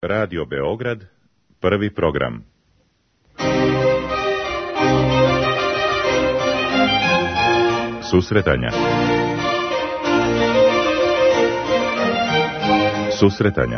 Radio Beograd, prvi program. Susretanja. Susretanja.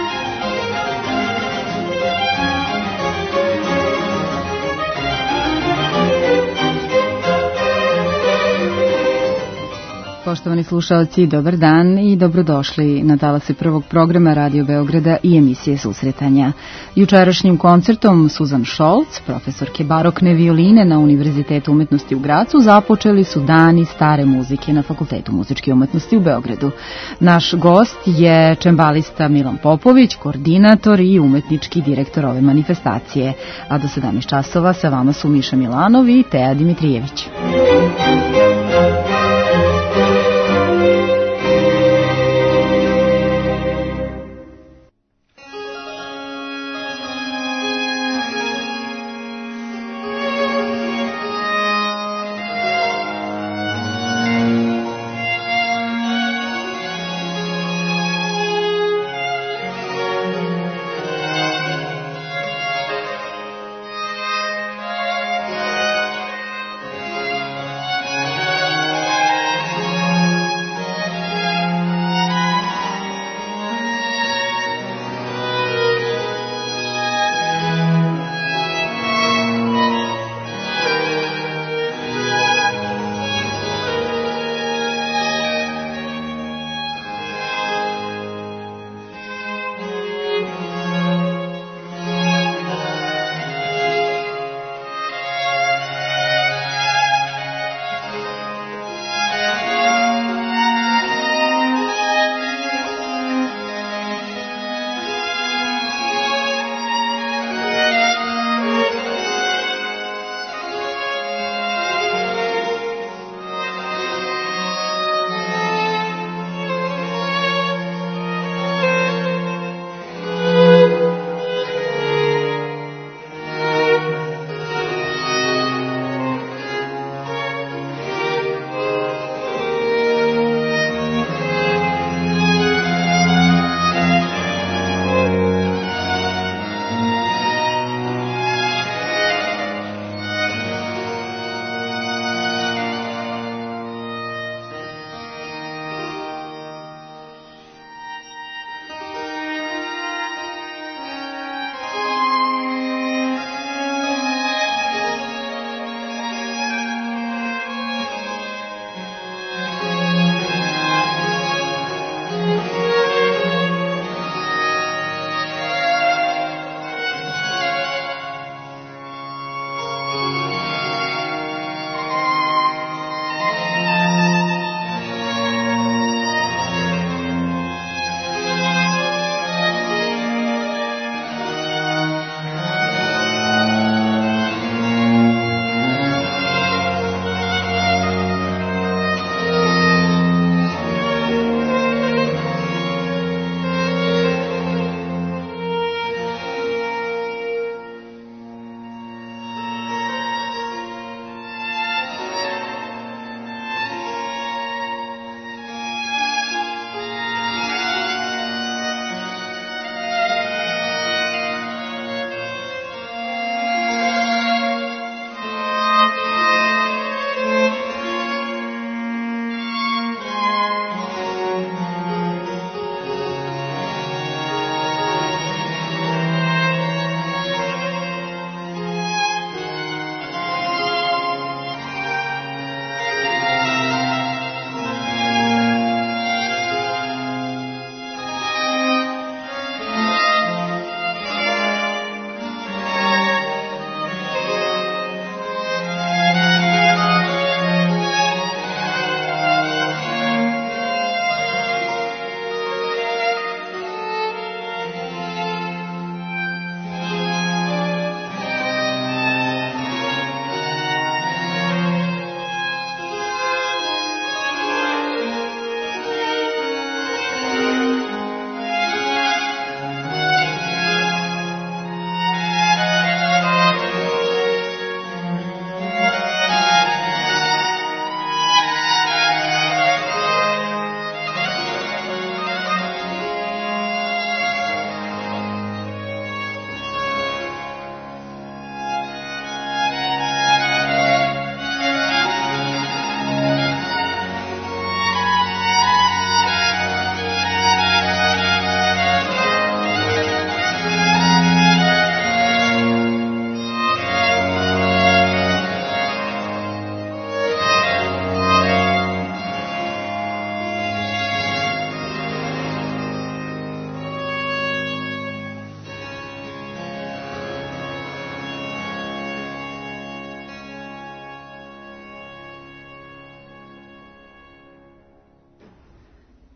Poštovani slušalci, dobar dan i dobrodošli na talase prvog programa Radio Beograda i emisije Susretanja. Jučerašnjim koncertom Suzan Šolc, profesorke barokne violine na Univerzitetu umetnosti u Gracu, započeli su dani stare muzike na Fakultetu muzičke umetnosti u Beogradu. Naš gost je čembalista Milan Popović, koordinator i umetnički direktor ove manifestacije. A do 17 časova sa vama su Miša Milanov i Teja Dimitrijević.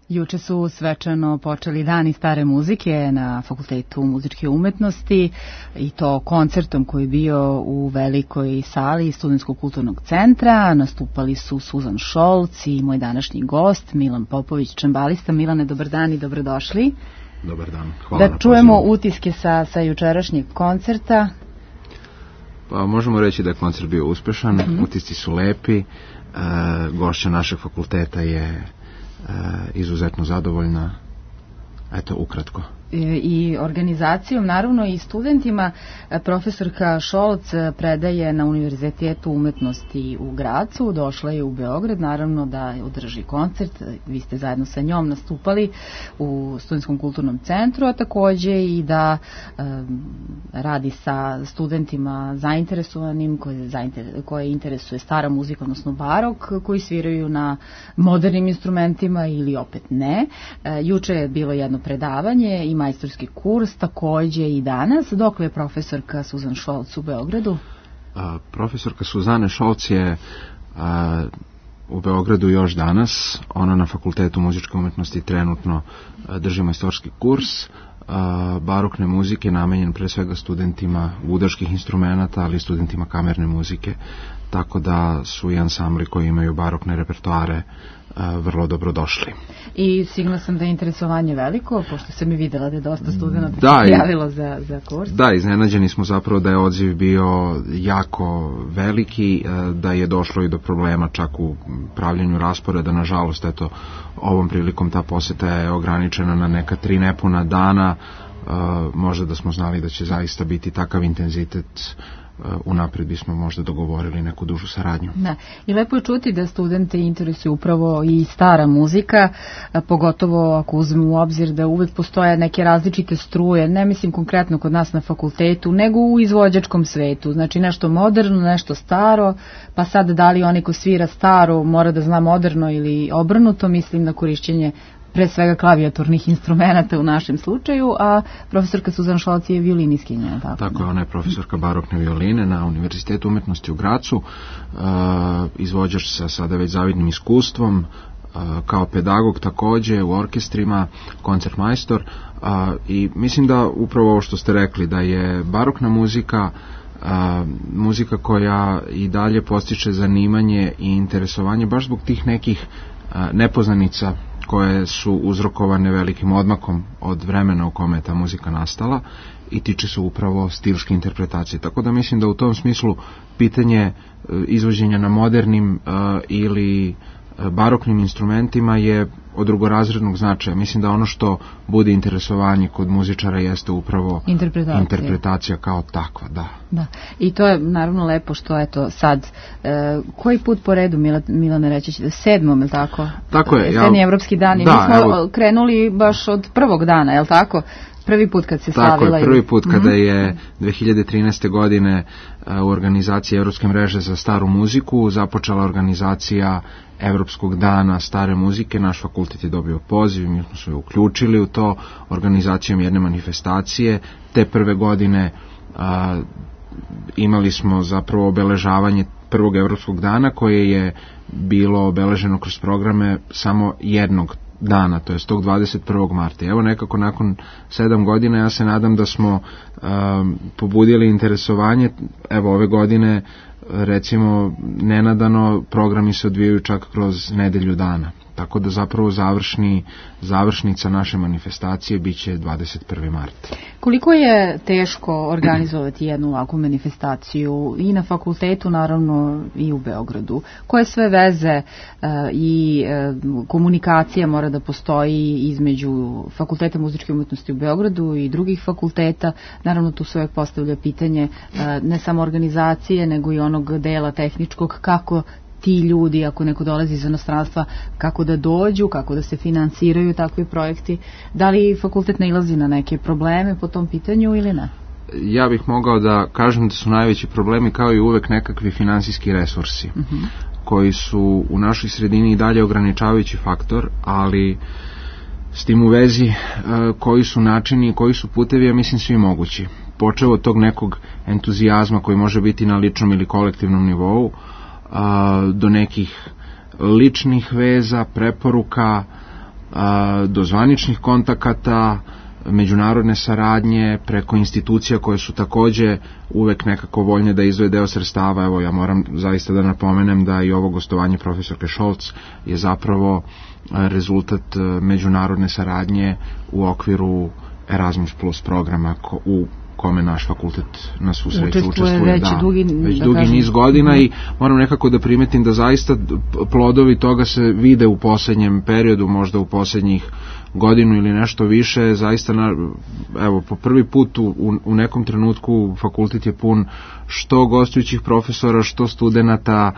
Juče su svečano počeli dani stare muzike na Fakultetu muzičke umetnosti i to koncertom koji je bio u velikoj sali Studentskog kulturnog centra. Nastupali su Suzan Šolc i moj današnji gost Milan Popović, čembalista. Milane, dobar dan i dobrodošli. Dobar dan, hvala. Da čujemo utiske sa jučerašnjeg koncerta. Pa možemo reći da je koncert bio uspešan, utisci su lepi, gošća našeg fakulteta je izuzetno zadovoljna, eto ukratko. I organizacijom, naravno i studentima. Profesorka Šolc predaje na Univerzitetu umetnosti u Gracu, došla je u Beograd, naravno da održi koncert, vi ste zajedno sa njom nastupali u Studentskom kulturnom centru, a takođe i da radi sa studentima zainteresovanim, koje interesuje stara muzika, odnosno barok, koji sviraju na modernim instrumentima ili opet ne. Juče je bilo jedno predavanje i majstorski kurs, takođe i danas. Dokle je profesorka Suzan Šolc u Beogradu? Profesorka Suzane Šolc je u Beogradu još danas. Ona na Fakultetu muzičke umetnosti trenutno drži majstorski kurs barokne muzike, namenjen pre svega studentima gudačkih instrumenata, ali i studentima kamerne muzike, tako da su i ansambli koji imaju barokne repertoare vrlo dobro došli. I sigurno sam da je interesovanje veliko, pošto sam i videla da je dosta studenta prijavilo za kurs. Da, iznenađeni smo zapravo da je odziv bio jako veliki, da je došlo i do problema čak u pravljenju rasporeda. Nažalost, eto, ovom prilikom ta poseta je ograničena na neka 3 nepuna dana. Možda da smo znali da će zaista biti takav intenzitet, unapred bismo možda dogovorili neku dužu saradnju. Da. I lepo je čuti da studente interesuje upravo i stara muzika, pogotovo ako uzmemo u obzir da uvek postoje neke različite struje, ne mislim konkretno kod nas na fakultetu, nego u izvođačkom svetu. Znači nešto moderno, nešto staro, pa sad da li onaj ko svira staro mora da zna moderno ili obrnuto, mislim na korišćenje pre svega klavijaturnih instrumenta u našem slučaju, a profesorka Suzan Šolc je violiniskinja. Tako je, ona je profesorka barokne violine na Univerzitetu umetnosti u Gracu, izvođač sa sada već zavidnim iskustvom, kao pedagog takođe u orkestrima, koncertmajstor, i mislim da upravo ovo što ste rekli, da je barokna muzika muzika koja i dalje postiče zanimanje i interesovanje baš zbog tih nekih nepoznanica koje su uzrokovane velikim odmakom od vremena u kome je ta muzika nastala i tiče se upravo stilske interpretacije. Tako da mislim da u tom smislu pitanje izvođenja na modernim ili baroknim instrumentima je od drugorazrednog značaja. Mislim da ono što bude interesovanje kod muzičara jeste upravo interpretacija kao takva, da. I to je naravno lepo što eto sad, koji put po redu, Milane, reći ćete, 7. je li tako? Tako je. Sedmi evropski dan i mi smo krenuli baš od prvog dana, je li tako? Prvi put kad se slavila. Tako je, prvi put kada je 2013. godine u organizaciji Evropske mreže za staru muziku započela organizacija Evropskog dana stare muzike. Naš fakultet je dobio poziv, mi smo se uključili u to organizacijom jedne manifestacije. Te prve godine imali smo zapravo obeležavanje prvog Evropskog dana koje je bilo obeleženo kroz programe samo jednog dana, to je tog 21. marta. Evo nekako nakon 7 godina ja se nadam da smo pobudili interesovanje. Evo ove godine recimo nenadano programi se odvijaju čak kroz nedelju dana. Tako da zapravo završnica naše manifestacije biće 21. mart. Koliko je teško organizovati jednu ovakvu manifestaciju i na fakultetu, naravno i u Beogradu? Koje sve veze i komunikacija mora da postoji između Fakulteta muzičke umetnosti u Beogradu i drugih fakulteta? Naravno tu se uvek postavlja pitanje ne samo organizacije, nego i onog dela tehničkog, kako ti ljudi, ako neko dolazi iz inostranstva, kako da dođu, kako da se finansiraju takvi projekti. Da li fakultet nailazi na neke probleme po tom pitanju ili ne? Ja bih mogao da kažem da su najveći problemi kao i uvek nekakvi finansijski resursi, koji su u našoj sredini i dalje ograničavajući faktor, ali s tim u vezi koji su načini i koji su putevi, ja mislim svi mogući. Počeo od tog nekog entuzijazma koji može biti na ličnom ili kolektivnom nivou, do nekih ličnih veza, preporuka, do zvaničnih kontakata, međunarodne saradnje, preko institucija koje su takođe uvek nekako voljne da izdvoje deo sredstava. Evo, ja moram zaista da napomenem da i ovo gostovanje profesorke Šolc je zapravo rezultat međunarodne saradnje u okviru Erasmus Plus programa u kome naš fakultet na svu sreću učestvuje već dugi niz godina i moram nekako da primetim da zaista plodovi toga se vide u poslednjem periodu, možda u poslednjih godinu ili nešto više. Zaista, evo, po prvi put u nekom trenutku fakultet je pun što gostujućih profesora, što studenata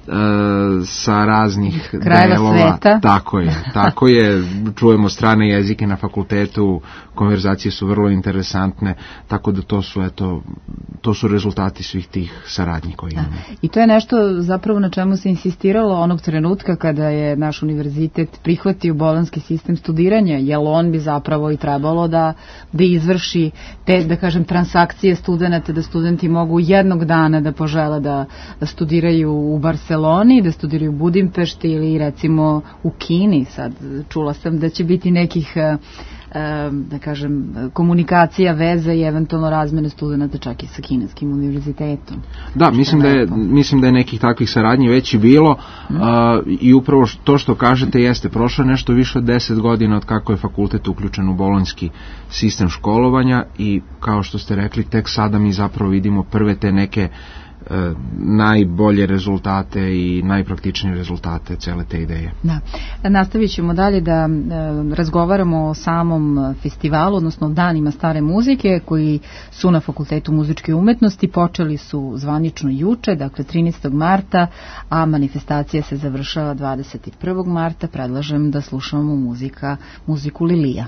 sa raznih krajeva sveta. Tako je, čujemo strane jezike na fakultetu, konverzacije su vrlo interesantne, tako da to su rezultati svih tih saradnji koje imamo. I to je nešto zapravo na čemu se insistiralo onog trenutka kada je naš univerzitet prihvatio bolonjski sistem studiranja, jer on bi zapravo i trebalo da izvrši te, da kažem, transakcije studenata, da studenti mogu jednog dana da požele da studiraju u Barceloni, da studiraju u Budimpešti ili recimo u Kini. Sad čula sam da će biti nekih da kažem komunikacija, veza i eventualno razmene studenata čak i sa kineskim univerzitetom. Da, mislim da je nekih takvih saradnji već i bilo i upravo to što kažete jeste, prošlo nešto više od 10 godina od kako je fakultet uključen u bolonjski sistem školovanja i kao što ste rekli, tek sada mi zapravo vidimo prve te neke najbolje rezultate i najpraktičnije rezultate cele te ideje. Da. Nastavit ćemo dalje da razgovaramo o samom festivalu, odnosno danima stare muzike koji su na Fakultetu muzičke umetnosti. Počeli su zvanično juče, dakle 13. marta, a manifestacija se završava 21. marta. Predlažem da slušamo muziku Lilija.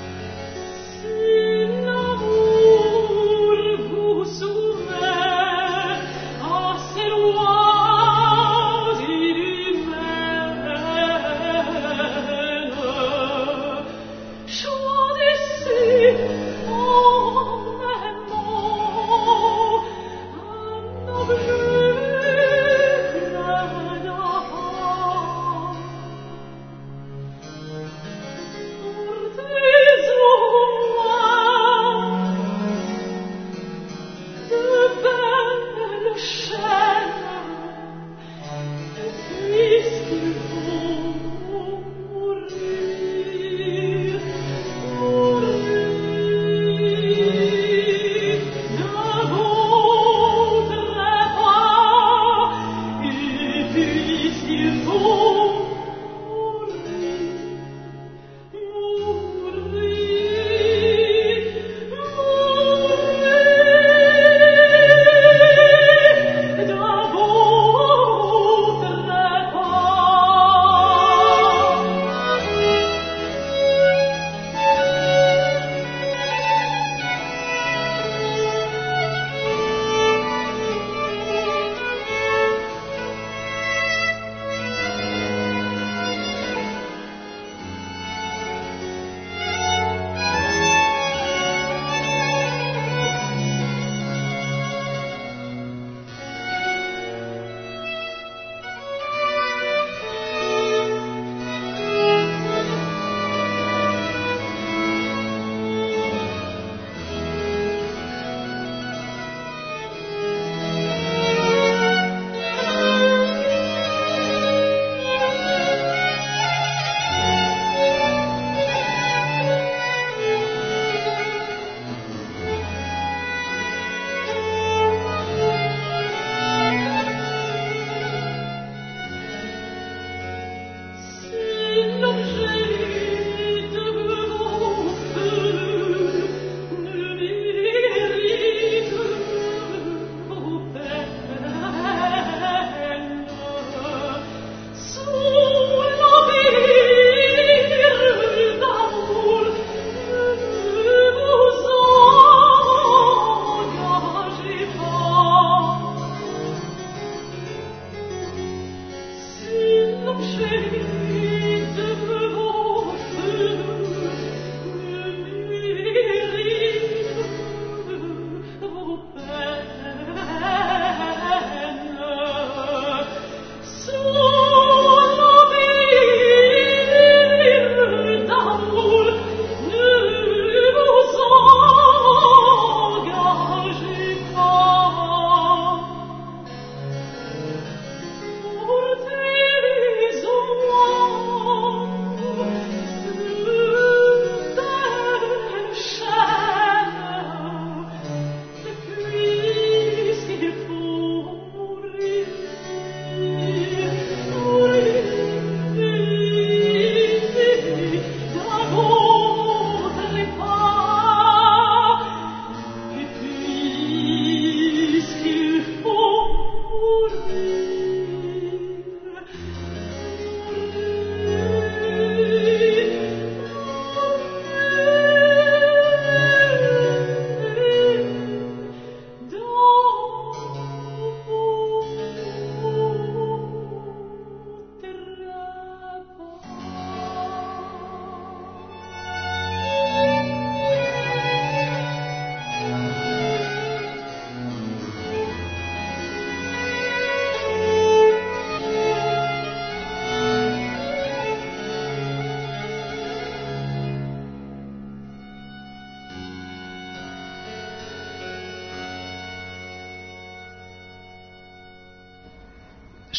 L'amour vous soumet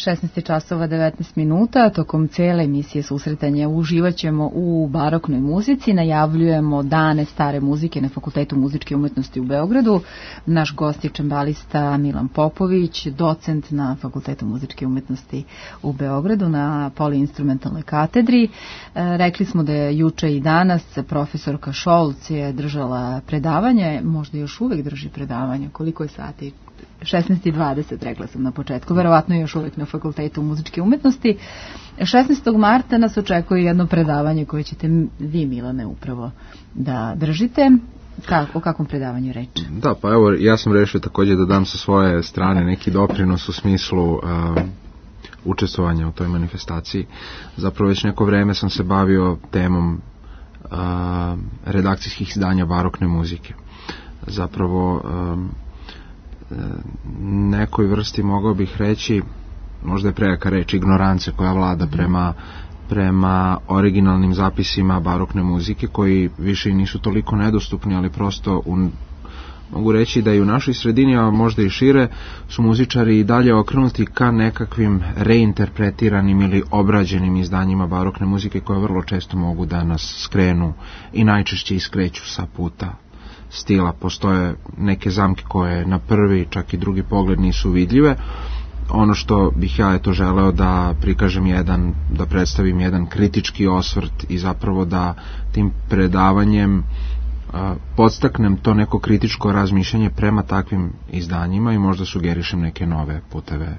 16 časova 19 minuta. Tokom cele emisije susretanja uživat ćemo u baroknoj muzici. Najavljujemo dane stare muzike na Fakultetu muzičke umetnosti u Beogradu. Naš gost je čembalista Milan Popović, docent na Fakultetu muzičke umetnosti u Beogradu na poliinstrumentalnoj katedri. Rekli smo da je juče i danas profesorka Šolc je držala predavanje, možda još uvek drži predavanje. Koliko je sati? 16:20, rekla sam na početku, verovatno još uvek na Fakultetu muzičke umetnosti. 16. marta nas očekuje jedno predavanje koje ćete vi, Milane, upravo da držite. O kakvom predavanju je reč? Da, pa evo, ja sam rešio također da dam sa svoje strane neki doprinos u smislu učestvovanja u toj manifestaciji. Zapravo već neko vreme sam se bavio temom redakcijskih izdanja barokne muzike. Zapravo nekoj vrsti mogao bih reći, možda je prejaka reč, ignorance koja vlada prema originalnim zapisima barokne muzike, koji više i nisu toliko nedostupni, ali prosto mogu reći da i u našoj sredini, a možda i šire, su muzičari i dalje okrenuti ka nekakvim reinterpretiranim ili obrađenim izdanjima barokne muzike, koje vrlo često mogu da nas skrenu i najčešće iskreću sa puta stila. Postoje neke zamke koje na prvi, čak i drugi pogled nisu vidljive. Ono što bih ja želeo da prikažem da predstavim jedan kritički osvrt i zapravo da tim predavanjem podstaknem to neko kritičko razmišljanje prema takvim izdanjima i možda sugerišem neke nove puteve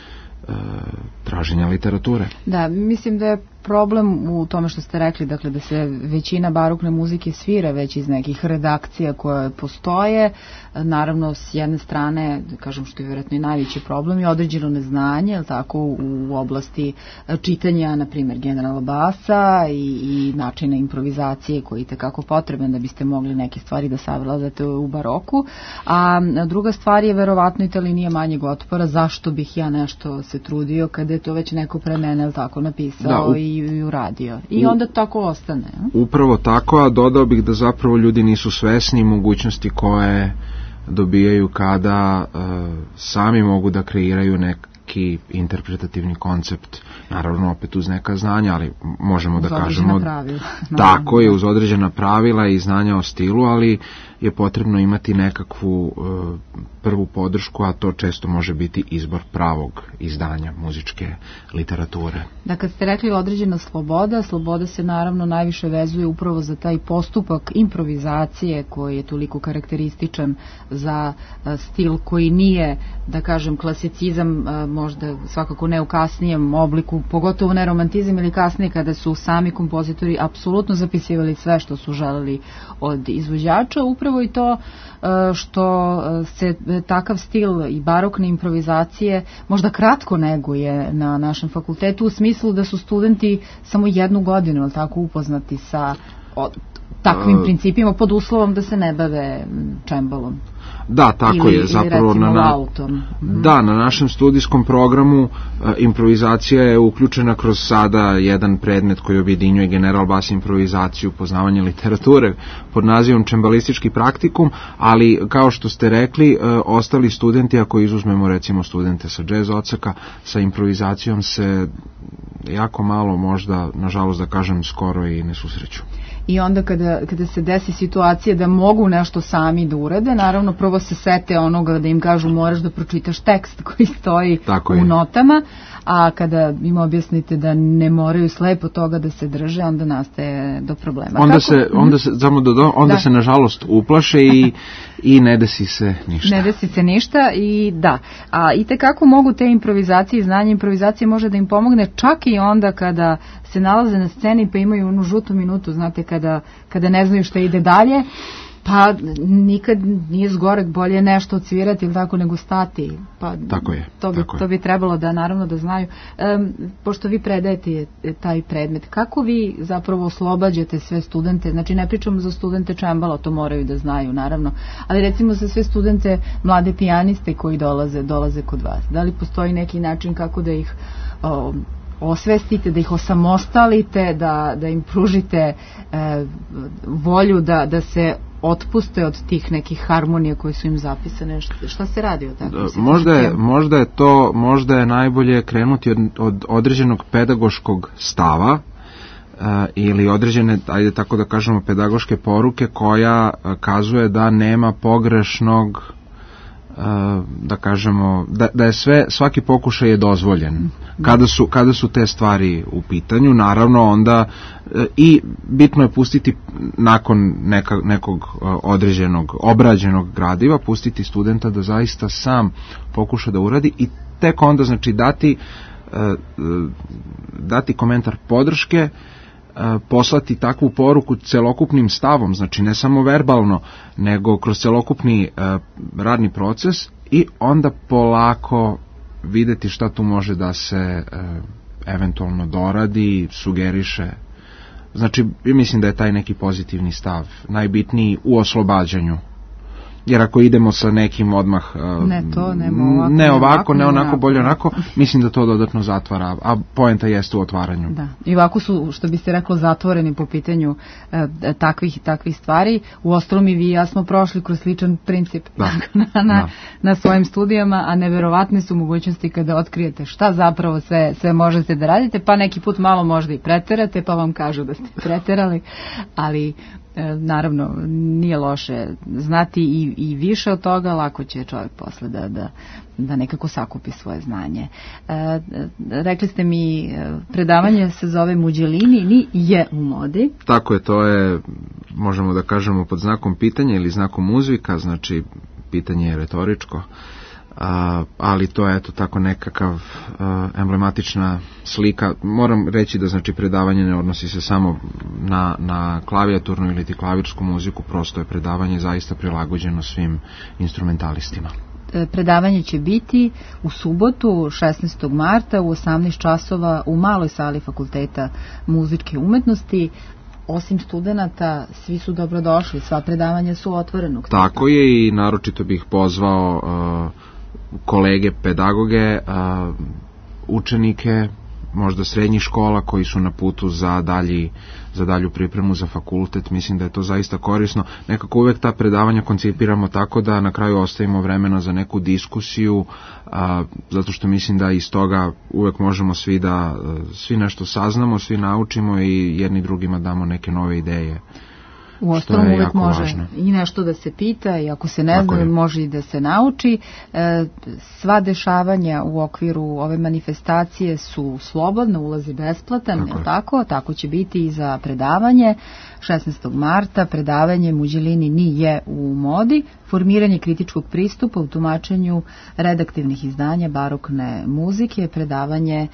traženja literature. Da, mislim da je problem u tome što ste rekli, dakle da se većina barokne muzike svira već iz nekih redakcija koje postoje. Naravno, s jedne strane, kažem što je vjerojatno i najveći problem, je određeno neznanje, jel tako, u oblasti čitanja, na primjer, generala basa i načina improvizacije koji je itekako potreban da biste mogli neke stvari da savladate u baroku. A druga stvar je verovatno i ta linija manjeg otpora, zašto bih ja nešto se trudio kada je to već neko pre mene, jel tako, napisao i uradio. I onda tako ostane. Upravo tako, a dodao bih da zapravo ljudi nisu svesni mogućnosti koje dobijaju kada sami mogu da kreiraju neki interpretativni koncept. Naravno, opet uz neka znanja, ali možemo da kažemo tako je, uz određena pravila i znanja o stilu, ali je potrebno imati nekakvu prvu podršku, a to često može biti izbor pravog izdanja muzičke literature. Da, kad ste rekli određena sloboda se naravno najviše vezuje upravo za taj postupak improvizacije koji je toliko karakterističan za stil koji nije, da kažem, klasicizam, možda svakako ne u kasnijem obliku, pogotovo ne romantizam ili kasnije kada su sami kompozitori apsolutno zapisivali sve što su želeli od izvođača. Upravo i to što se takav stil i barokne improvizacije možda kratko neguje na našem fakultetu, u smislu da su studenti samo jednu godinu tako upoznati sa takvim principima, pod uslovom da se ne bave čembalom. Da, tako je. Zapravo na našem studijskom programu improvizacija je uključena kroz sada jedan predmet koji objedinjuje general bas improvizaciju, poznavanje literature pod nazivom čembalistički praktikum, ali kao što ste rekli, ostali studenti, ako izuzmemo recimo studente sa jazz odseka, sa improvizacijom se jako malo, možda nažalost da kažem skoro i ne susreću. I onda kada se desi situacija da mogu nešto sami da urade, naravno prvo se sete onoga da im kažu moraš da pročitaš tekst koji stoji u notama, a kada im objasnite da ne moraju slepo toga da se drže, onda nastaje do problema. Onda se nažalost uplaše i ne desi se ništa. Ne desi se ništa i da. A itekako mogu te improvizacije i znanje improvizacije može da im pomogne čak i onda kada se nalaze na sceni pa imaju onu žutu minutu, znate, kada ne znaju šta ide dalje. Pa nikad nije zgorek, bolje nešto odsvirati ili tako nego stati. Pa, tako je. To bi trebalo da naravno da znaju. Pošto vi predajete taj predmet, kako vi zapravo oslobađate sve studente, znači ne pričamo za studente čembala, to moraju da znaju naravno, ali recimo za sve studente mlade pijaniste koji dolaze kod vas. Da li postoji neki način kako da ih osvestite, da ih osamostalite, da im pružite volju da se otpuste od tih nekih harmonija koje su im zapisane? Šta se radi o takvim situacijama? Možda je najbolje krenuti od određenog pedagoškog stava ili određene, ajde tako da kažemo, pedagoške poruke koja kazuje da nema pogrešnog, da kažemo, da je svaki pokušaj je dozvoljen kada su te stvari u pitanju. Naravno onda i bitno je pustiti nakon nekog određenog obrađenog gradiva, pustiti studenta da zaista sam pokuša da uradi i tek onda znači dati komentar podrške, poslati takvu poruku celokupnim stavom, znači ne samo verbalno, nego kroz celokupni radni proces i onda polako videti šta tu može da se eventualno doradi, sugeriše. Znači, mislim da je taj neki pozitivni stav najbitniji u oslobađanju. Jer ako idemo sa nekim odmah ne ovako, ne onako, bolje onako, mislim da to dodatno zatvara, a poenta jeste u otvaranju. Da. I ovako su, što bi se reklo, zatvoreni po pitanju takvih stvari. Uostalom i vi i ja smo prošli kroz sličan princip na svojim studijama, a neverovatne su mogućnosti kada otkrijete šta zapravo sve možete da radite, pa neki put malo možda i preterate, pa vam kažu da ste preterali, ali naravno nije loše znati i više od toga, lako će čovjek posle da nekako sakupi svoje znanje. Rekli ste mi, predavanje se zove Muđelini, ni je u modi. Tako je, to je, možemo da kažemo, pod znakom pitanja ili znakom uzvika, znači pitanje je retoričko. Ali to je eto tako nekakav emblematična slika. Moram reći da znači predavanje ne odnosi se samo na klavijaturnu ili klavirsku muziku, prosto je predavanje zaista prilagođeno svim instrumentalistima. Predavanje će biti u subotu 16. marta u 18 časova u maloj sali Fakulteta muzičke umetnosti. Osim studenata, svi su dobrodošli, sva predavanja su otvorenog. Tako je, i naročito bih pozvao kolege pedagoge, učenike, možda srednjih škola koji su na putu za dalju pripremu za fakultet. Mislim da je to zaista korisno. Nekako uvek ta predavanja koncipiramo tako da na kraju ostavimo vremena za neku diskusiju, zato što mislim da iz toga uvek možemo svi nešto saznamo, svi naučimo i jedni drugima damo neke nove ideje. Uostalom uvek može važno i nešto da se pita, i ako se ne zna može i da se nauči. Sva dešavanja u okviru ove manifestacije su slobodna, ulaz je besplatan, tako će biti i za predavanje 16. marta, predavanje Muđelini ni je u modi, formiranje kritičkog pristupa u tumačenju redaktivnih izdanja barokne muzike. Predavanje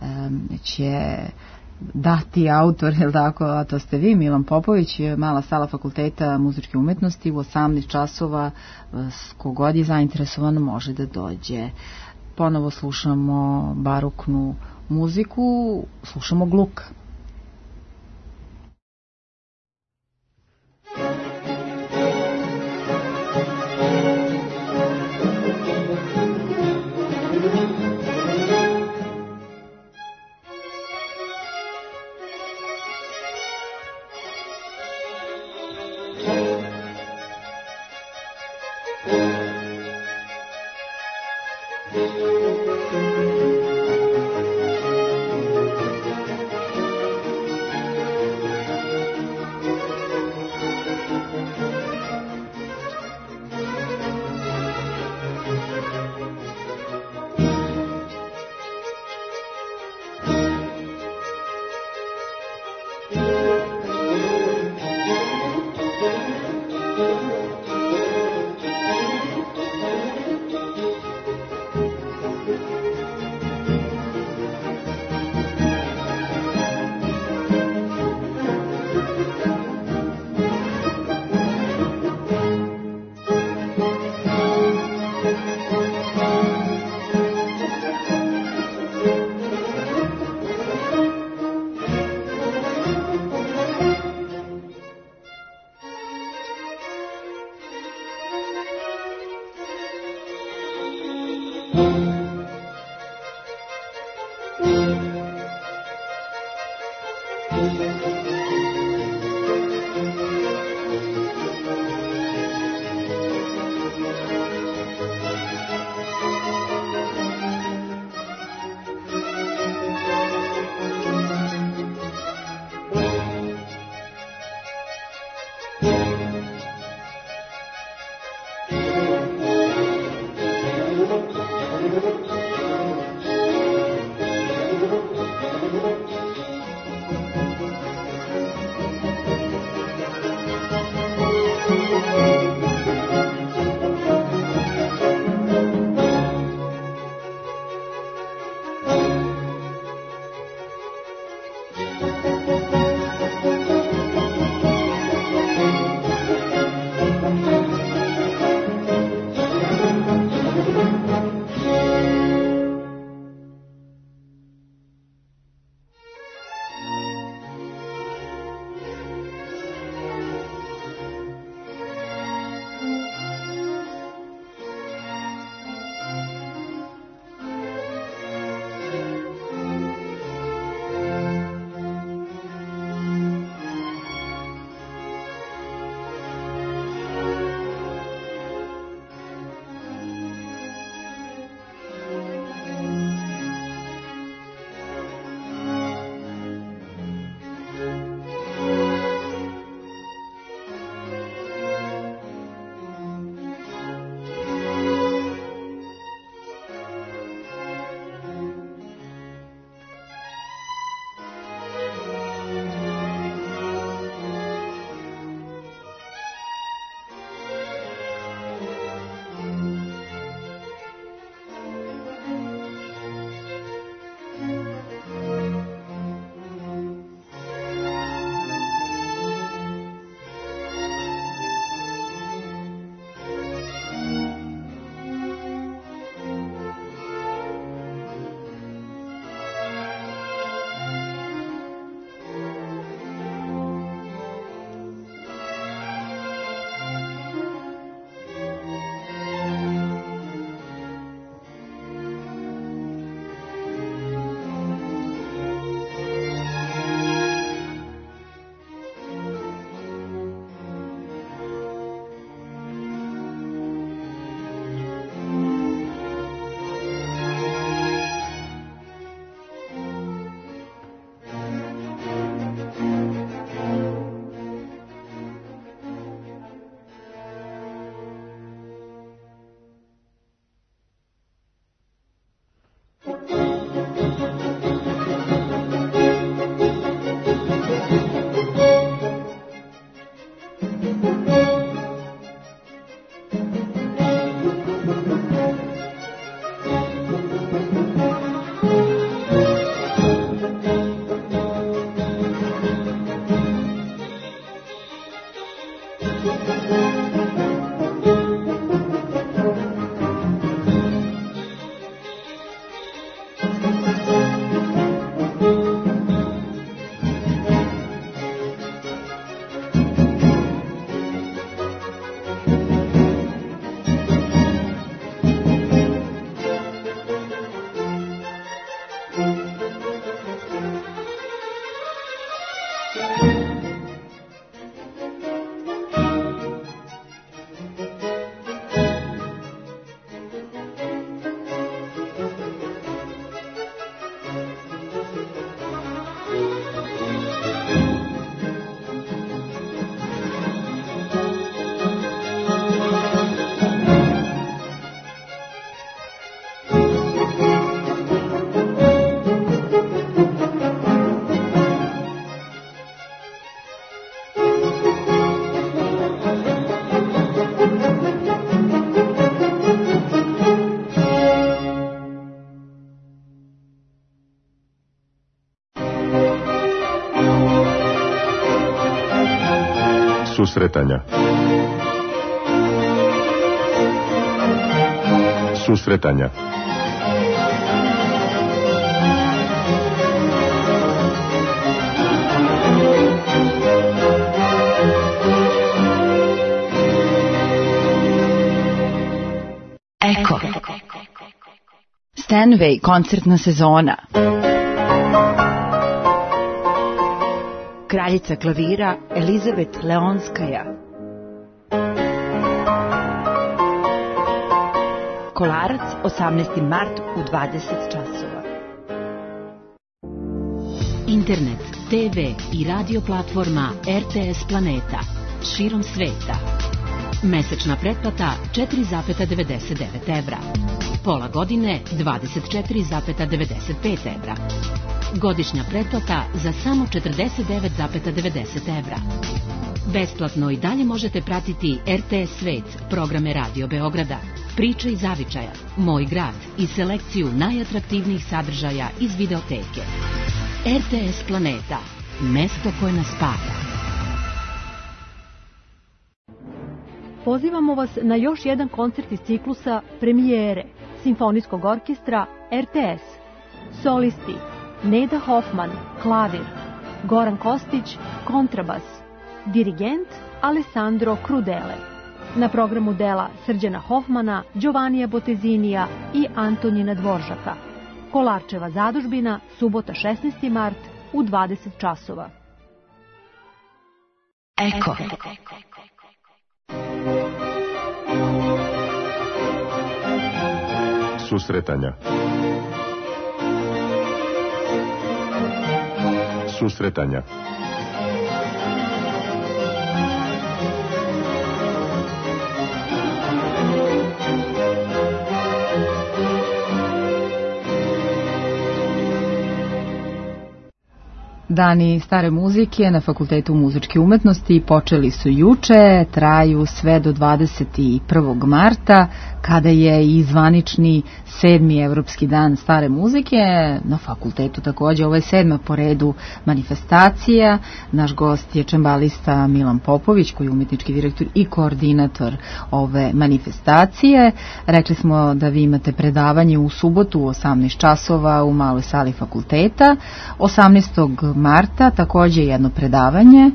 će dati autor, je li tako, a to ste vi, Milan Popović, mala sala Fakulteta muzičke umetnosti u 18 časova, kogod je zainteresovan može da dođe. Ponovo slušamo baroknu muziku, slušamo Gluck. Susretanja. Susretanja. Eko. Stanway koncertna sezona. Kraljica klavira Elizabet Leonskaja. Kolarac 18. mart u 20 časova. Internet, TV i radio platforma RTS Planeta širom sveta. Mesečna pretplata 4,99 evra. Pola godine 24,95 evra. Godišnja pretplata za samo 49,90 evra. Besplatno i dalje možete pratiti RTS Svet, programe Radio Beograda, Priče iz zavičaja, Moj grad i selekciju najatraktivnijih sadržaja iz videoteke. RTS Planeta, mesto koje nas spaja. Pozivamo vas na još jedan koncert iz ciklusa Premijere Simfonijskog orkestra RTS. Solisti Neda Hoffman, klavir, Goran Kostić, kontrabas, dirigent Alessandro Crudele. Na programu dela Srđana Hoffmana, Giovannija Botezinija i Antonina Dvoržaka. Kolarčeva zadužbina, subota 16. mart u 20 časova. Eko. Susretanja. Susretanja. Dani stare muzike na Fakultetu muzičke umetnosti počeli su juče, traju sve do 21. marta, kada je i zvanični 7. Evropski dan stare muzike. Na fakultetu takođe, ovo je 7. po redu manifestacija. Naš gost je čembalista Milan Popović, koji je umetnički direktor i koordinator ove manifestacije. Rekli smo da vi imate predavanje u subotu u 18 časova u maloj sali fakulteta. 18. marta takođe jedno predavanje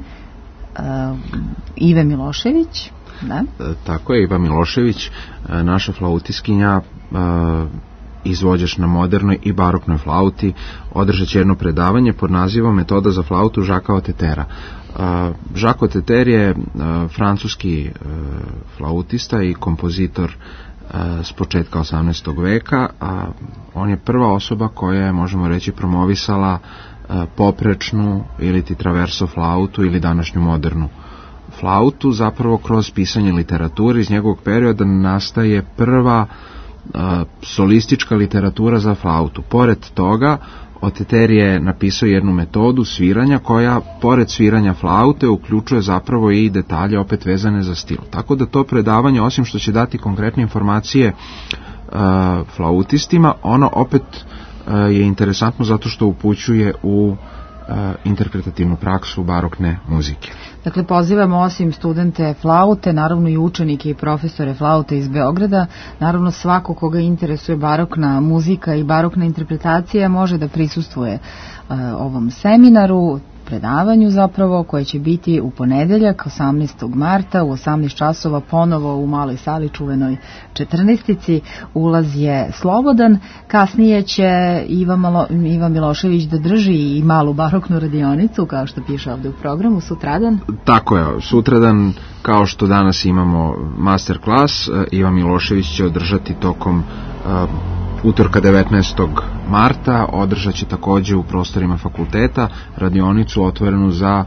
Ive Milošević. Da? Tako je, Iva Milošević, naša flautiskinja, izvođač na modernoj i baroknoj flauti, održat će jedno predavanje pod nazivom Metoda za flautu Žaka Otetera. Žak Oteter je francuski flautista i kompozitor s početka 18. veka. On je prva osoba koja je, možemo reći, promovisala poprečnu ili ti traverso flautu ili današnju modernu flautu. Zapravo kroz pisanje literature iz njegovog perioda nastaje prva solistička literatura za flautu. Pored toga, Oteter je napisao jednu metodu sviranja koja, pored sviranja flaute, uključuje zapravo i detalje opet vezane za stil. Tako da to predavanje, osim što će dati konkretne informacije flautistima, ono opet je interesantno zato što upućuje u interpretativnu praksu barokne muzike. Dakle, pozivamo osim studente flaute, naravno i učenike i profesore flaute iz Beograda, naravno svako koga interesuje barokna muzika i barokna interpretacija može da prisustvuje ovom seminaru, predavanju zapravo, koje će biti u ponedeljak 18. marta u 18 časova ponovo u maloj sali čuvenoj 14. Ulaz je slobodan. Kasnije će Iva Milošević da drži i malu baroknu radionicu, kao što piše ovde u programu, sutradan. Tako je, sutradan, kao što danas imamo master klas, Iva Milošević će održati tokom utorka 19. marta, održat će takođe u prostorima fakulteta radionicu otvorenu za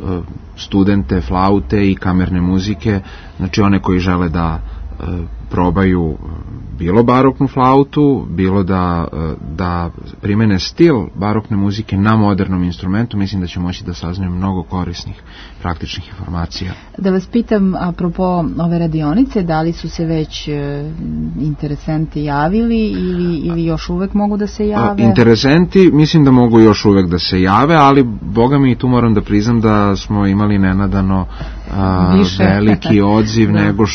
studente flaute i kamerne muzike, znači one koji žele da probaju bilo baroknu flautu, bilo da primene stil barokne muzike na modernom instrumentu. Mislim da će moći da saznaju mnogo korisnih praktičnih informacija. Da vas pitam, apropo ove radionice, da li su se već interesenti javili ili još uvek mogu da se jave? Interesenti mislim da mogu još uvek da se jave, ali boga mi tu moram da priznam da smo imali nenadano veliki odziv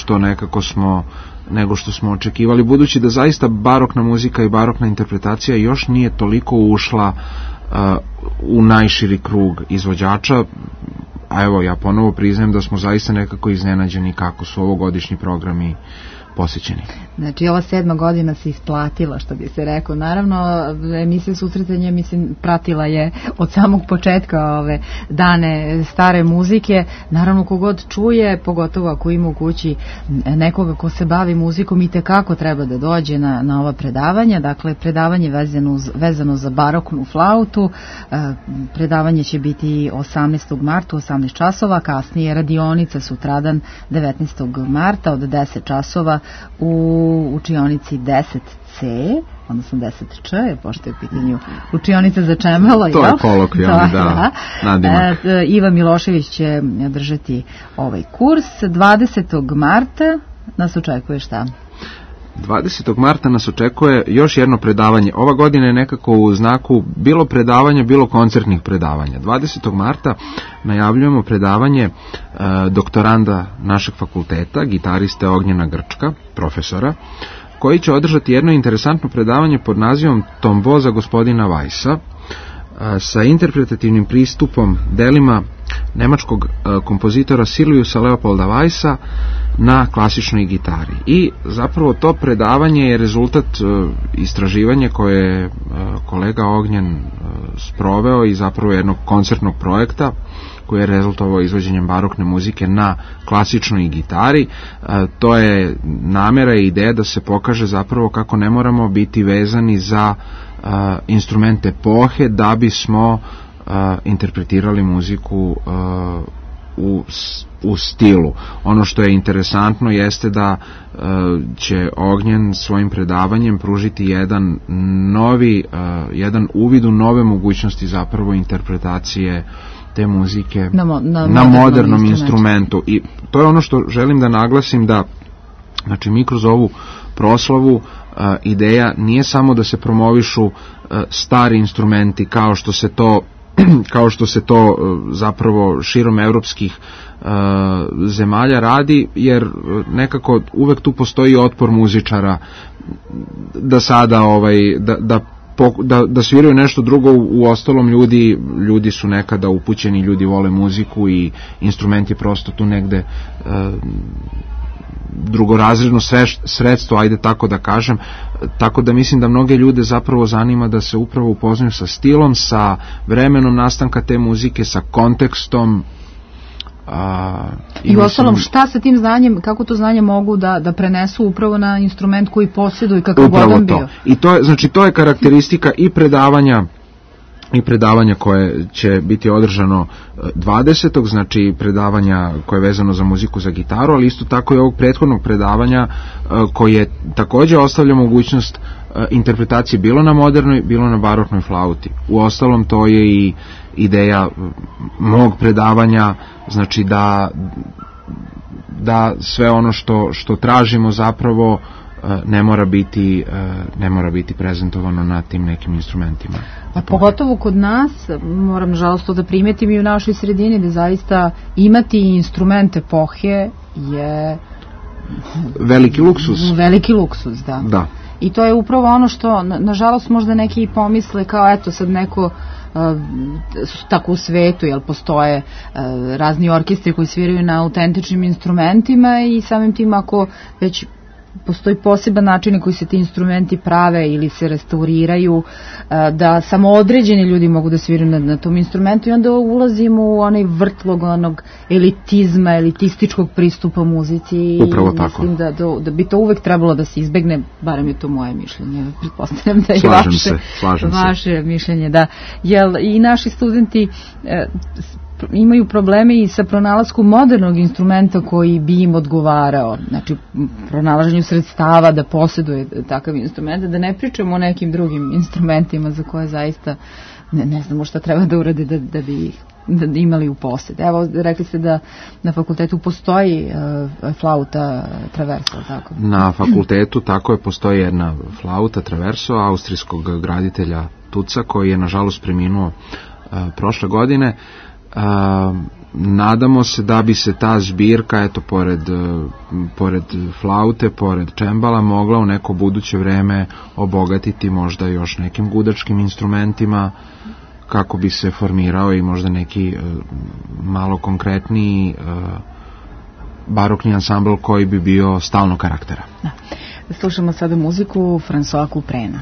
nego što smo očekivali, budući da zaista barokna muzika i barokna interpretacija još nije toliko ušla u najširi krug izvođača. A evo, ja ponovo priznajem da smo zaista nekako iznenađeni kako su ovogodišnji programi posjećeni. Znači, ova 7. godina se isplatila, što bi se rekao. Naravno, emisija Susretanje, pratila je od samog početka ove dane stare muzike. Naravno, kogod čuje, pogotovo ako ima u kući nekoga ko se bavi muzikom, i tekako treba da dođe na ova predavanja. Dakle, predavanje vezano za baroknu flautu. Predavanje će biti 18. marta u 18 časova, kasnije radionica sutradan 19. marta od 10 časova u učionici 10C, odnosno 10Č, pošto je u pitanju učionica za čembalo. To je kolokvijalni, da, nadimak. Iva Milošević će držati ovaj kurs. 20. marta nas očekuje šta? 20. marta nas očekuje još jedno predavanje. Ova godina je nekako u znaku bilo predavanja, bilo koncertnih predavanja. 20. marta najavljujemo predavanje doktoranda našeg fakulteta, gitariste Ognjena Grčka, profesora, koji će održati jedno interesantno predavanje pod nazivom Tombeau za gospodina Weissa, sa interpretativnim pristupom delima nemačkog kompozitora Silviusa Leopolda Weissa na klasičnoj gitari. I zapravo to predavanje je rezultat istraživanja koje je kolega Ognjen sproveo i zapravo jednog koncertnog projekta koji je rezultovao izvođenjem barokne muzike na klasičnoj gitari. To je namera i ideja da se pokaže zapravo kako ne moramo biti vezani za instrumente epohe da bismo interpretirali muziku u stilu. Ono što je interesantno jeste da će Ognjen svojim predavanjem pružiti jedan uvid u nove mogućnosti zapravo interpretacije te muzike na modernom instrumentu. I to je ono što želim da naglasim, da znači mi kroz ovu proslavu ideja nije samo da se promovišu stari instrumenti kao što se to zapravo širom evropskih zemalja radi, jer nekako uvek tu postoji otpor muzičara da sada da sviraju nešto drugo. U ostalom ljudi su nekada upućeni, ljudi vole muziku i instrument je prosto tu negde drugorazredno sredstvo, ajde tako da kažem, tako da mislim da mnoge ljude zapravo zanima da se upravo upoznaju sa stilom, sa vremenom nastanka te muzike, sa kontekstom. I u ostalom, šta sa tim znanjem, kako to znanje mogu da prenesu upravo na instrument koji posjeduju, kakav god on bio. I to je karakteristika i predavanja koje će biti održano 20. znači predavanja koje je vezano za muziku za gitaru, ali isto tako i ovog prethodnog predavanja koje također ostavlja mogućnost interpretacije bilo na modernoj, bilo na baroknoj flauti. U ostalom, to je i ideja mog predavanja, znači da sve ono što tražimo zapravo ne mora biti prezentovano na tim nekim instrumentima. A pogotovo kod nas, moram nažalost to da primetim i u našoj sredini, da zaista imati instrumente epohe je veliki luksuz. Veliki luksuz, da. I to je upravo ono što, nažalost, možda neki i pomisle kao eto sad neko tako u svetu, jer postoje razni orkestri koji sviraju na autentičnim instrumentima i samim tim ako već postoji poseban način koji se ti instrumenti prave ili se restauriraju, da samo određeni ljudi mogu da sviraju na tom instrumentu i onda ulazimo u onaj vrtlog onog elitizma, elitističkog pristupa muzici. Upravo i tako. Mislim da bi to uvek trebalo da se izbegne, barem je to moje mišljenje, pretpostavljam da je vaše mišljenje, da. Jel i naši studenti imaju probleme i sa pronalaskom modernog instrumenta koji bi im odgovarao, znači pronalaženju sredstava da posjeduje takav instrument, da ne pričamo o nekim drugim instrumentima za koje zaista ne znamo šta treba da urade da bi ih imali u posjed. Evo, rekli ste da na fakultetu postoji flauta traverso, tako? Na fakultetu tako je, postoji jedna flauta traverso austrijskog graditelja Tuca, koji je nažalost preminuo prošle godine. nadamo se da bi se ta zbirka, eto, pored flaute, pored čembala, mogla u neko buduće vreme obogatiti možda još nekim gudačkim instrumentima, kako bi se formirao i možda neki malo konkretniji barokni ansambl koji bi bio stalnog karaktera. Da. Slušamo sada muziku François Couperena.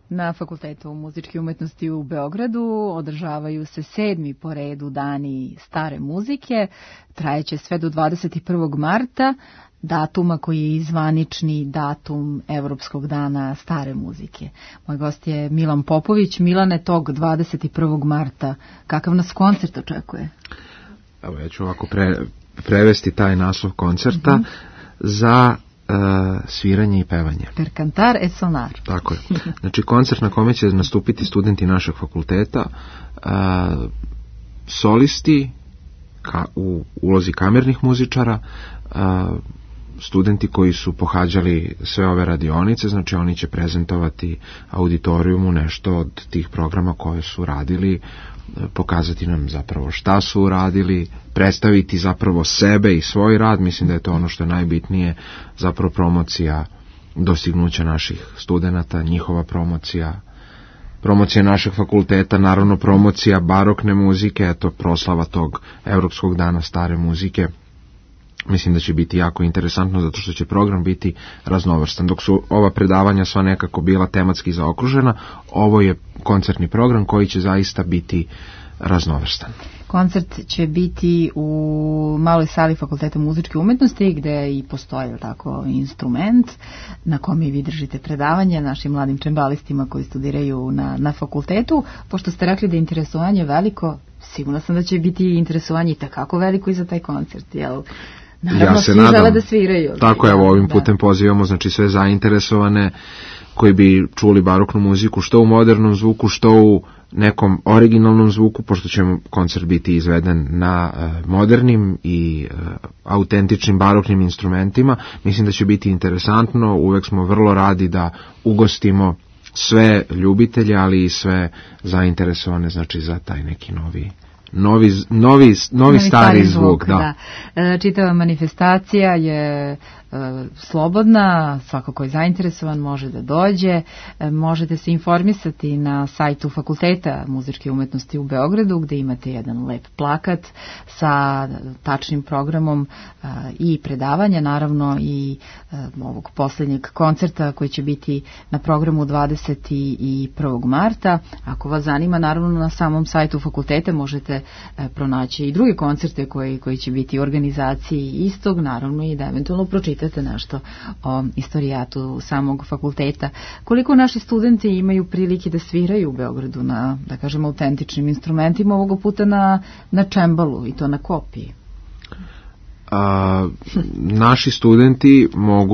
Na Fakultetu muzičke umetnosti u Beogradu održavaju se 7. po redu dani stare muzike. Trajeće sve do 21. marta, datuma koji je zvanični datum Evropskog dana stare muzike. Moj gost je Milan Popović. Milane, tog 21. marta, kakav nas koncert očekuje? Evo, ja ću ovako prevesti taj naslov koncerta za sviranje i pevanje. Per cantar et sonar. Tako je. Znači, koncert na kome će nastupiti studenti našeg fakulteta, solisti u ulozi kamernih muzičara, studenti koji su pohađali sve ove radionice, znači oni će prezentovati auditorijumu nešto od tih programa koje su radili, pokazati nam zapravo šta su uradili, predstaviti zapravo sebe i svoj rad. Mislim da je to ono što je najbitnije, zapravo promocija dostignuća naših studenata, njihova promocija našeg fakulteta, naravno promocija barokne muzike, eto proslava tog Evropskog dana stare muzike. Mislim da će biti jako interesantno zato što će program biti raznovrstan. Dok su ova predavanja sva nekako bila tematski zaokružena, ovo je koncertni program koji će zaista biti raznovrstan. Koncert će biti u maloj sali Fakulteta muzičke umetnosti gde i postoji tako instrument na kome vi držite predavanje našim mladim čembalistima koji studiraju na fakultetu. Pošto ste rekli da je interesovanje veliko, sigurno sam da će biti interesovanje i takako veliko i za taj koncert, jel? Naravno, ja se svi nadam, žele da sviraju. Tako je, ovim putem pozivamo znači sve zainteresovane koji bi čuli baroknu muziku što u modernom zvuku, što u nekom originalnom zvuku, pošto će koncert biti izveden na modernim i autentičnim baroknim instrumentima. Mislim da će biti interesantno, uvek smo vrlo radi da ugostimo sve ljubitelje, ali i sve zainteresovane, znači za taj neki novi stari zvuk. Da. Čitava manifestacija je slobodna, svako ko je zainteresovan može da dođe, možete se informisati na sajtu Fakulteta muzičke umetnosti u Beogradu gde imate jedan lep plakat sa tačnim programom i predavanja, naravno i ovog poslednjeg koncerta koji će biti na programu 21. marta. Ako vas zanima, naravno na samom sajtu fakulteta možete pronaći i druge koncerte koji će biti u organizaciji istog, naravno i da eventualno pročitate nešto o istorijatu samog fakulteta. Koliko naši studenti imaju prilike da sviraju u Beogradu na, da kažem, autentičnim instrumentima, ovoga puta na čembalu i to na kopiji? Naši studenti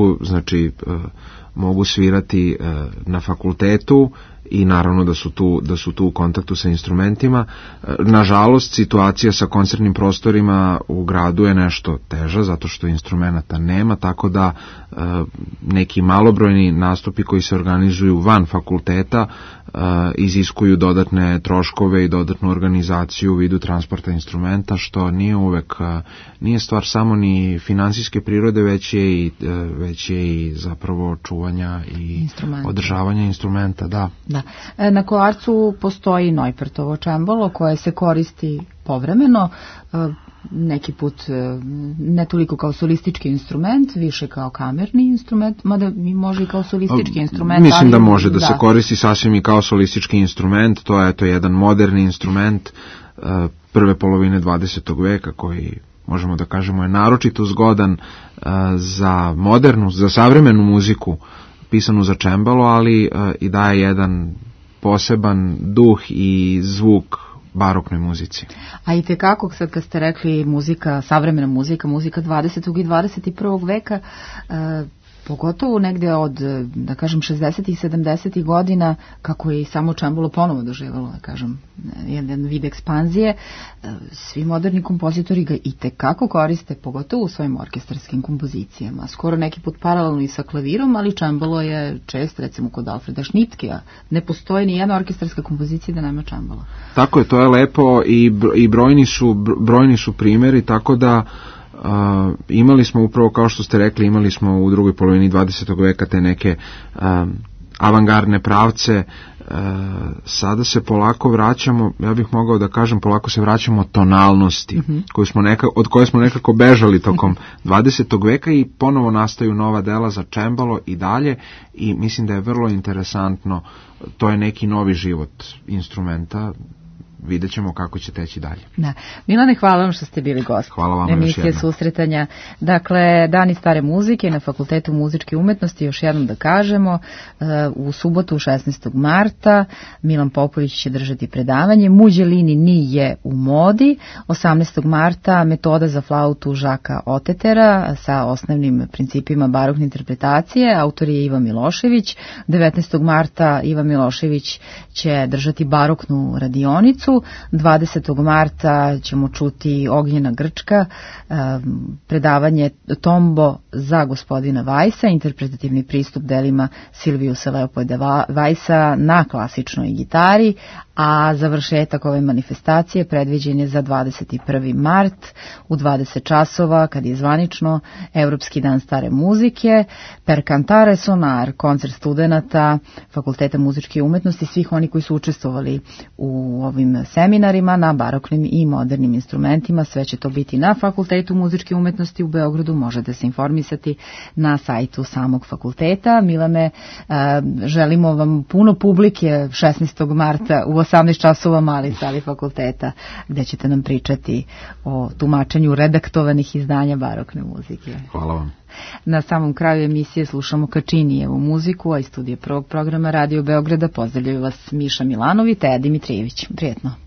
mogu svirati na fakultetu i naravno da su tu u kontaktu sa instrumentima. Nažalost, situacija sa koncertnim prostorima u gradu je nešto teža, zato što instrumenata nema, tako da neki malobrojni nastupi koji se organizuju van fakulteta iziskuju dodatne troškove i dodatnu organizaciju u vidu transporta instrumenta, što nije stvar samo ni finansijske prirode, već je i zapravo čuvanja i održavanja instrumenta. Da. Na Kolarcu postoji Neupertovo čembalo koje se koristi povremeno, neki put ne toliko kao solistički instrument, više kao kamerni instrument, mada može i kao solistički instrument. Mislim da može da se koristi sasvim i kao solistički instrument, to je jedan moderni instrument prve polovine 20. veka koji možemo da kažemo je naročito zgodan za za savremenu muziku pisanu za čembalo, ali i daje jedan poseban duh i zvuk baroknoj muzici. A i tekako, sad kad ste rekli muzika, savremena muzika 20. i 21. veka, pogotovo negde od, da kažem, 60. i 70. godina, kako je i samo čembalo ponovo doživalo, da kažem, jedan vid ekspanzije, svi moderni kompozitori ga i tekako koriste, pogotovo u svojim orkestarskim kompozicijama. Skoro neki put paralelno i sa klavirom, ali čembalo je čest, recimo kod Alfreda Schnittkeja. Ne postoji ni jedna orkestarska kompozicija da nema čembalo. Tako je, to je lepo i brojni su primjeri, tako da imali smo upravo, kao što ste rekli, imali smo u drugoj polovini 20. veka te neke avangardne pravce. Sada se polako vraćamo, ja bih mogao da kažem, polako se vraćamo tonalnosti od koje smo nekako bežali tokom 20. veka i ponovo nastaju nova dela za čembalo i dalje, i mislim da je vrlo interesantno, to je neki novi život instrumenta. Vidjet ćemo kako će teći dalje. Da. Milane, hvala vam što ste bili gost. Hvala vam emisije Susretanja. Dakle, Dani stare muzike na Fakultetu muzičke umetnosti, još jednom da kažemo, u subotu 16. marta Milan Popović će držati predavanje. Muđelini nije u modi. 18. marta metoda za flautu Žaka Otetera sa osnovnim principima barokne interpretacije. Autor je Iva Milošević. 19. marta Iva Milošević će držati baroknu radionicu. 20. marta ćemo čuti Ognjena Grčka, predavanje Tombo za gospodina Vajsa, interpretativni pristup delima Silviusa Leopolda Vajsa na klasičnoj gitari, a završetak ove manifestacije predviđen je za 21. mart u 20 časova, kad je zvanično Evropski dan stare muzike, per cantare sonar, koncert studenata Fakulteta muzičke umetnosti, svih oni koji su učestvovali u ovim seminarima na baroknim i modernim instrumentima. Sve će to biti na Fakultetu muzičke umetnosti u Beogradu, možete se informisati na sajtu samog fakulteta. Milane, želimo vam puno publike 16. marta u 18 časova mali sali fakulteta, gde ćete nam pričati o tumačenju redaktovanih izdanja barokne muzike. Hvala vam. Na samom kraju emisije slušamo Kačinijevu muziku, a iz studija prvog programa Radio Beograda pozdravljaju vas Miša Milanović i Teja Dimitrijević. Prijetno.